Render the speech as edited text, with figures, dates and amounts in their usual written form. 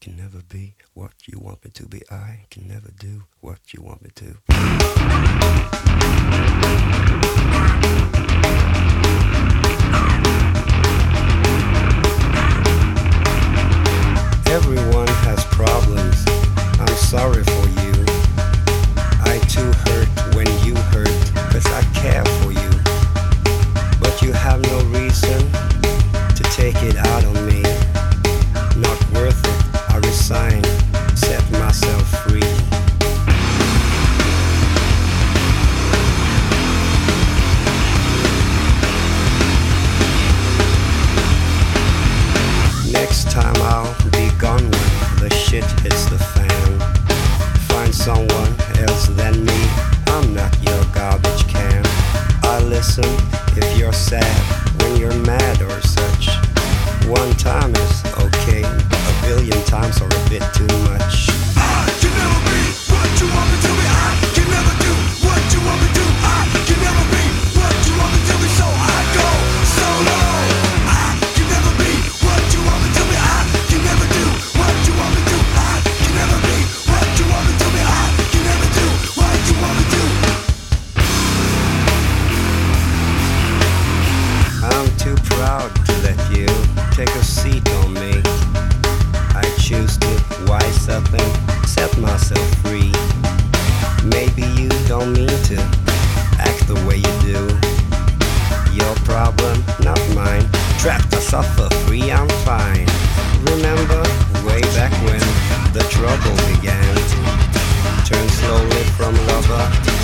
can never be what you want me to be. I can never do what you want me to. Everyone has problems. I'm sorry for you. I too hurt when you hurt, 'cause I care for you. But you have no reason to take it out on me. Not worth it, I resign, set myself free. Next time I'll be gone when the shit hits the fan. Find someone else than me, I'm not your garbage can. I listen if you're sad, when you're mad or such. One time is okay, a billion times are a bit too much. I can never be what you want me to be. I can never do what you want me to. I can never be what you want me to be, so I go solo. I can never be what you want me to be. I can never do what you want me to. I can never be what you want me to be. I can never do what you want me to. I'm too proud to let you take a seat on me. I choose to wise up and set myself free. Maybe you don't mean to act the way you do. Your problem, not mine. Trapped I suffer, free I'm fine. Remember way back when the trouble began. Turn slowly from lover